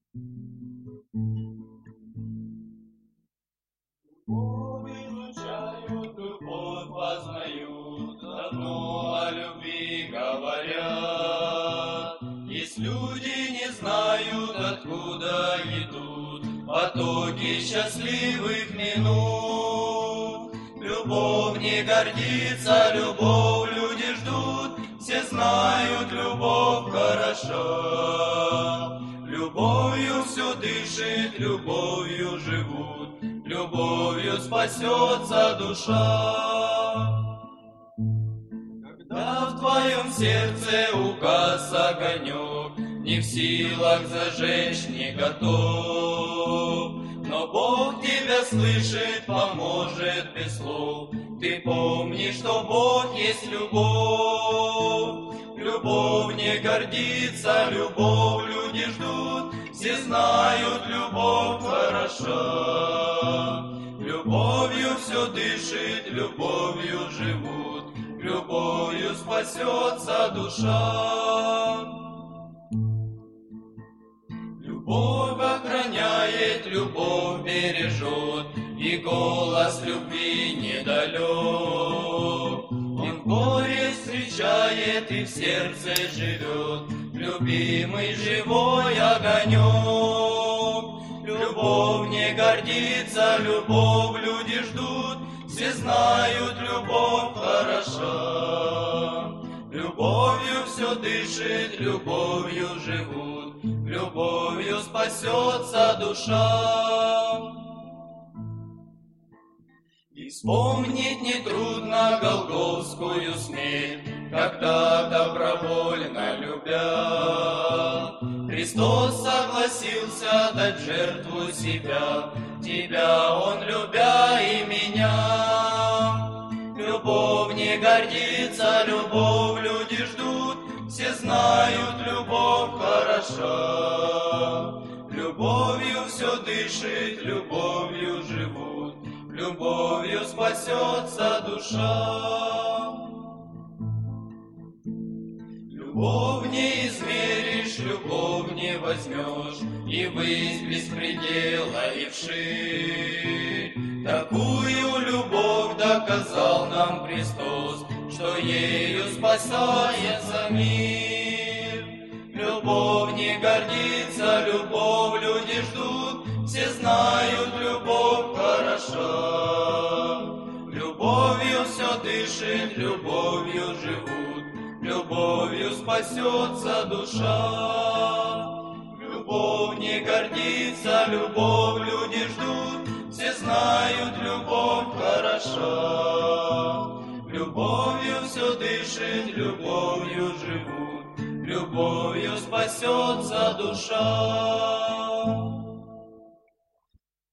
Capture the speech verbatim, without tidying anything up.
Любовь изучают, любовь познают, давно о любви говорят. Есть люди, не знают, откуда идут потоки счастливых минут. Любовь не гордится, любовь люди ждут, все знают, любовь хороша. Любовью все дышит, любовью живут, любовью спасется душа. Когда в твоем сердце угас огонек, не в силах зажечь, не готов, но Бог тебя слышит, поможет без слов. Ты помни, что Бог есть любовь. Любовь не гордится, любовь люди ждут, все знают, любовь хороша. Любовью все дышит, любовью живут, любовью спасется душа. Любовь охраняет, любовь бережет, и голос любви недалек. Он горе встречает и в сердце живет, любимый живой огонек. Любовь не гордится, любовь люди ждут, все знают, любовь хороша. Любовью все дышит, любовью живут, любовью спасется душа. И вспомнить нетрудно голгофскую смерть, когда добровольно любя, Христос согласился дать жертву себя, тебя Он любя и меня. Любовь не гордится, любовь люди ждут, все знают, любовь хороша. Любовью все дышит, любовью живут, любовью спасется душа. Любовь не измеришь, любовь не возьмешь, и ввысь без предела, и вширь. Такую любовь доказал нам Христос, что ею спасается мир. Любовь не гордится, любовь люди ждут, все знают, любовь хороша. Любовью все дышит, любовью живут, любовью спасется душа. Любовь не гордится, любовь люди ждут, все знают, любовь хороша. Любовью все дышит, любовью живут, любовью спасется душа.